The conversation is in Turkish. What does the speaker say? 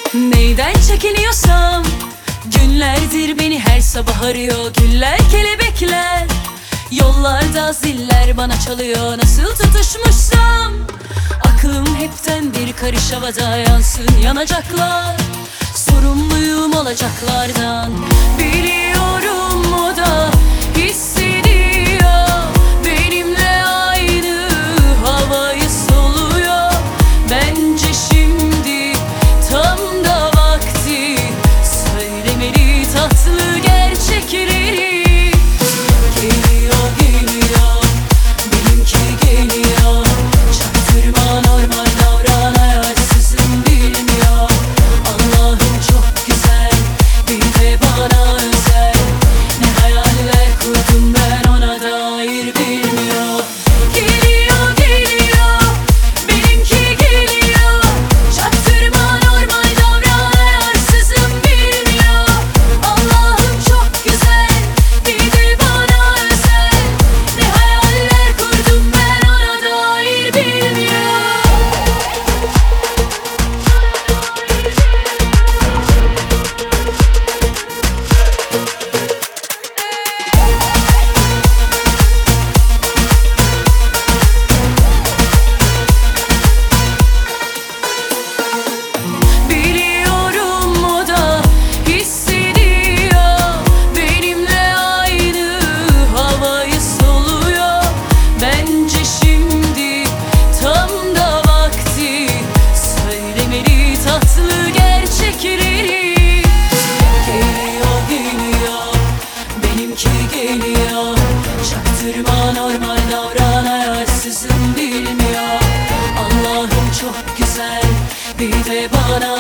Neyden çekiniyorsam, günlerdir beni her sabah arıyor. Güller, kelebekler, yollarda ziller bana çalıyor. Nasıl tutuşmuşsam, aklım hepten bir karış havada. Yansın yanacaklar, sorumluyum olacaklardan. Biliyorum o da hissediyor, benimle aynı havayı soluyor. Bence şimdi tam da vakti, söylemeli tatlı gerçekleri. Geliyor geliyor, benimki geliyor. Çaktırma, normal davran, ayarsızım bilmiyor. Allah'ım çok güzel, bir de bana özel. Ne hayaller kurdum ben, ona dair bilmiyor. Geliyor geliyor, benimki geliyor. Çaktırma, normal davran, ayarsızım bilmiyor. Allah'ım çok güzel, bir de bana özel. Ne hayaller kurdum ben, ona dair bilmiyor. Biliyorum o da hissediyor, benimle aynı havayı soluyor. Bence şimdi tam da vakti, söylemeli tatlı gerçekleri. Geliyor geliyor, benimki geliyor. Çaktırma, normal davran, ayarsızım bilmiyor. Allah'ım çok güzel, bir de bana